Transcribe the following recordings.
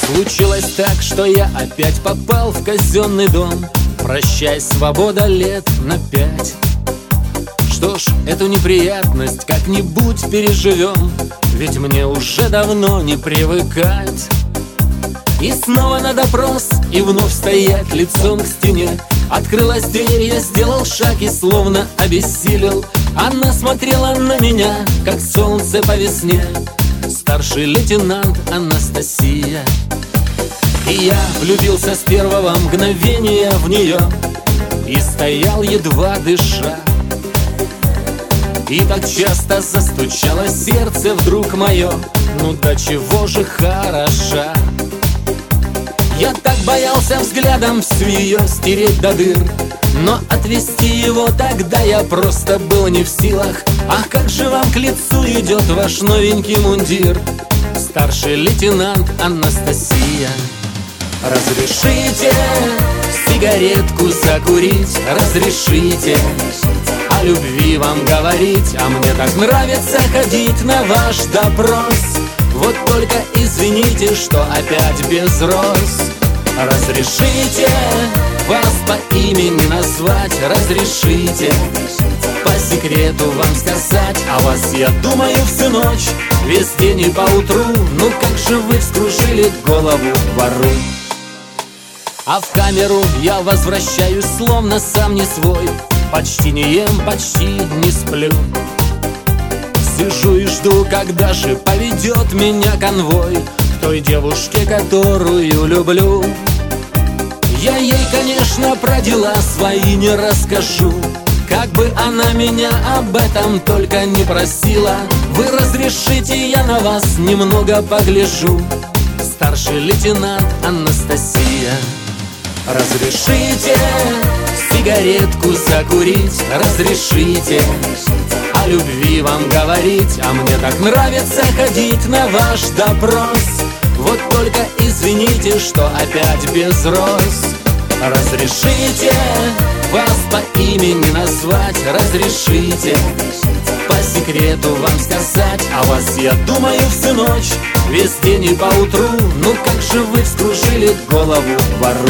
Случилось так, что я опять попал в казенный дом. Прощай, свобода, лет на 5. Что ж, эту неприятность как-нибудь переживем, ведь мне уже давно не привыкать. И снова на допрос, и вновь стоять лицом к стене. Открылась дверь, я сделал шаг и словно обессилел. Она смотрела на меня, как солнце по весне. Старший лейтенант Анастасия. И я влюбился с первого мгновения в нее и стоял, едва дыша. И так часто застучало сердце вдруг мое, ну до чего же хороша. Я так боялся взглядом всю ее стереть до дыр, но отвести его тогда я просто был не в силах. Ах, как же вам к лицу идет ваш новенький мундир, старший лейтенант Анастасия. Разрешите сигаретку закурить, разрешите о любви вам говорить, а мне так нравится ходить на ваш допрос. Вот только извините, что опять без роз. Разрешите вас по имени назвать, разрешите по секрету вам сказать о вас я думаю всю ночь, весь день и поутру. Ну как же вы вскружили голову вору. А в камеру я возвращаюсь, словно сам не свой. Почти не ем, почти не сплю. Сижу и жду, когда же поведет меня конвой к той девушке, которую люблю. Я ей, конечно, про дела свои не расскажу, как бы она меня об этом только не просила. Вы разрешите, я на вас немного погляжу, старший лейтенант Анастасия. Разрешите сигаретку закурить, разрешите о любви вам говорить, а мне так нравится ходить на ваш допрос. Вот только извините, что опять без роз. Разрешите вас по имени назвать, разрешите по секрету вам сказать о вас я думаю всю ночь, весь день и поутру. Ну как же вы вскружили голову вору.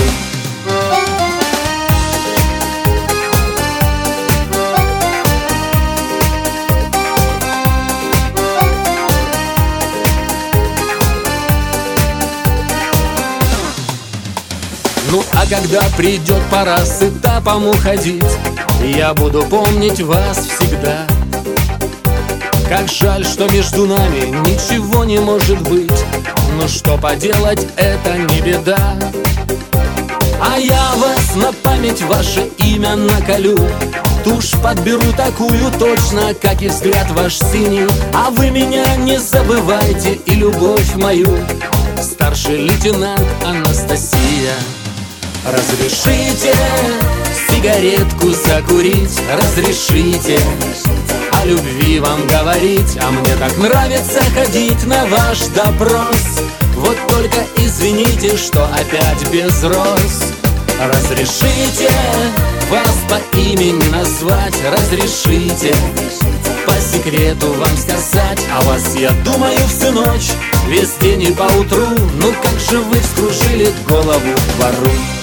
Ну а когда придет пора с этапом уходить, я буду помнить вас всегда. Как жаль, что между нами ничего не может быть, но что поделать, это не беда. А я вас на память ваше имя наколю, тушь подберу такую точно, как и взгляд ваш синий. А вы меня не забывайте и любовь мою, старший лейтенант Анастасия. Разрешите сигаретку закурить, разрешите о любви вам говорить, а мне так нравится ходить на ваш допрос. Вот только извините, что опять без роз. Разрешите вас по имени назвать, разрешите по секрету вам сказать о вас я думаю всю ночь, весь день и поутру. Ну как же вы вскружили голову вору.